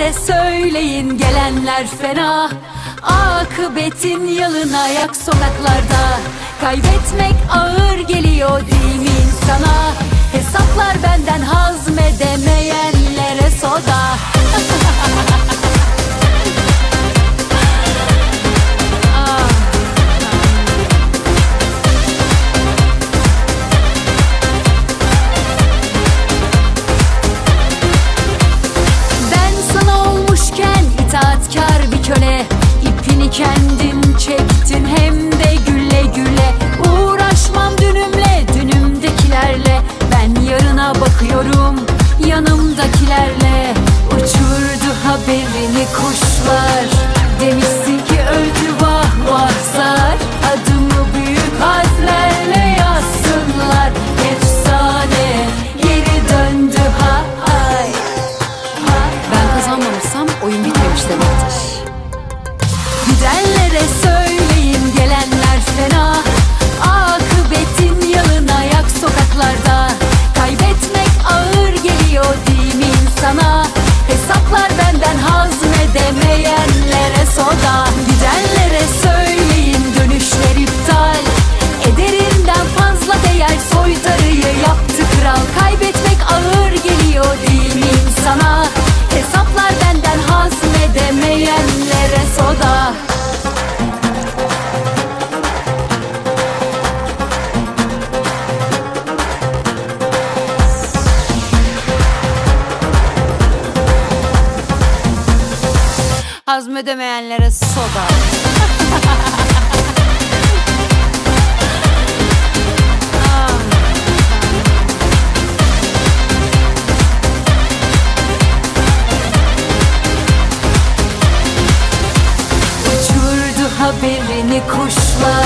Gidenlere söyleyin, gelenler fena. Akıbetin yalın ayak sokaklarda. Kaybetmek ağır geliyor değil mi insana? Hesaplar benden hazmedemeyenlere soda. İtaatkar bir köle, ipini kendin çektin hem de güle güle. Uğraşmam dünümle, dünümdekilerle. Ben yarına bakıyorum yanımdakilerle. Uçurdu haberini kuşlar. Demişsin ki öldü vah vah zar. Adımı büyük harflerle yazsınlar. Efsane geri döndü hay. Ben kazanmamışsam oyun bitmemiş demektir. Gidenlere söyleyin, gelenler fena. Akıbetin yalın ayak sokaklarda. Kaybetmek ağır geliyor değil mi insana? Hesaplar benden hazmedemeyenlere soda. Gidenlere söyleyin, dönüşler iptal. Ederinden fazla değer soytarıyı yaptı kral. Kaybetmek ağır geliyor değil mi insana? Hesaplar benden hazmedemeyenlere soda. Hazmedemeyenlere soda. Uçurdu haberini kuşlar.